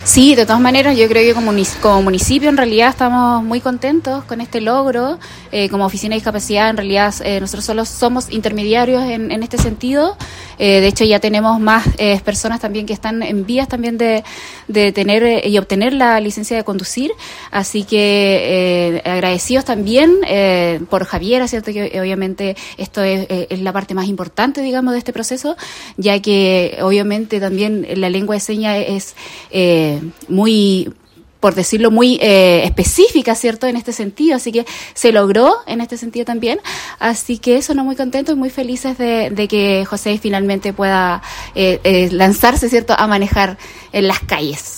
Sí, de todas maneras, yo creo que como municipio en realidad estamos muy contentos con este logro. Como oficina de discapacidad, en realidad nosotros solo somos intermediarios en este sentido. De hecho, ya tenemos más personas también que están en vías también de tener y obtener la licencia de conducir. Así que agradecidos también por Javiera, ¿cierto? Que obviamente esto es la parte más importante, digamos, de este proceso, ya que obviamente también la lengua de señas es muy, por decirlo, muy específica, ¿cierto?, en este sentido, así que se logró en este sentido también, así que eso, nos muy contentos y muy felices de que José finalmente pueda lanzarse, ¿cierto?, a manejar en las calles.